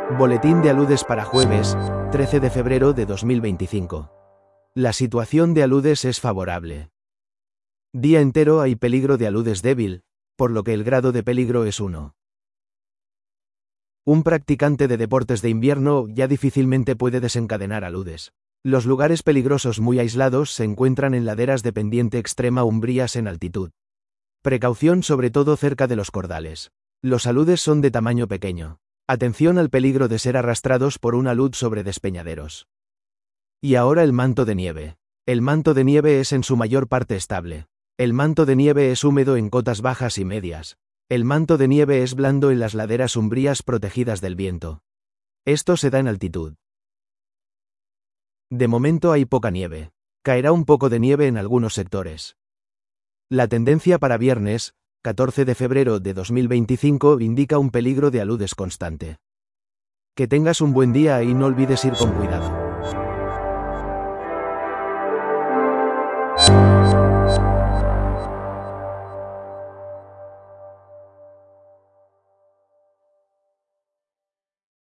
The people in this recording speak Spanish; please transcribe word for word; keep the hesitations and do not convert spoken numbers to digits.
Boletín de aludes para jueves, trece de febrero de dos mil veinticinco. La situación de aludes es favorable. Día entero hay peligro de aludes débil, por lo que el grado de peligro es uno. Un practicante de deportes de invierno ya difícilmente puede desencadenar aludes. Los lugares peligrosos muy aislados se encuentran en laderas de pendiente extrema umbrías en altitud. Precaución sobre todo cerca de los cordales. Los aludes son de tamaño pequeño. Atención al peligro de ser arrastrados por un alud sobre despeñaderos. Y ahora el manto de nieve. El manto de nieve es en su mayor parte estable. El manto de nieve es húmedo en cotas bajas y medias. El manto de nieve es blando en las laderas umbrías protegidas del viento. Esto se da en altitud. De momento hay poca nieve. Caerá un poco de nieve en algunos sectores. La tendencia para viernes, catorce de febrero de dos mil veinticinco, indica un peligro de aludes constante. Que tengas un buen día y no olvides ir con cuidado.